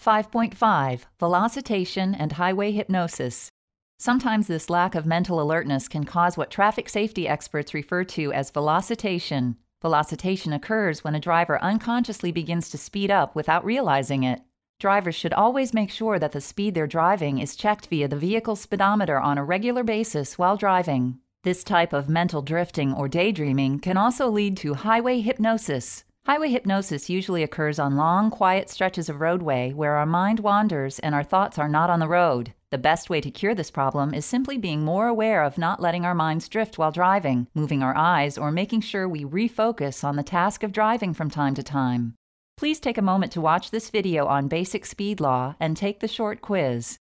5.5 Velocitation and Highway Hypnosis. Sometimes this lack of mental alertness can cause what traffic safety experts refer to as velocitation. Velocitation occurs when a driver unconsciously begins to speed up without realizing it. Drivers should always make sure that the speed they're driving is checked via the vehicle's speedometer on a regular basis while driving. This type of mental drifting or daydreaming can also lead to highway hypnosis. Highway hypnosis usually occurs on long, quiet stretches of roadway where our mind wanders and our thoughts are not on the road. The best way to cure this problem is simply being more aware of not letting our minds drift while driving, moving our eyes, or making sure we refocus on the task of driving from time to time. Please take a moment to watch this video on basic speed law and take the short quiz.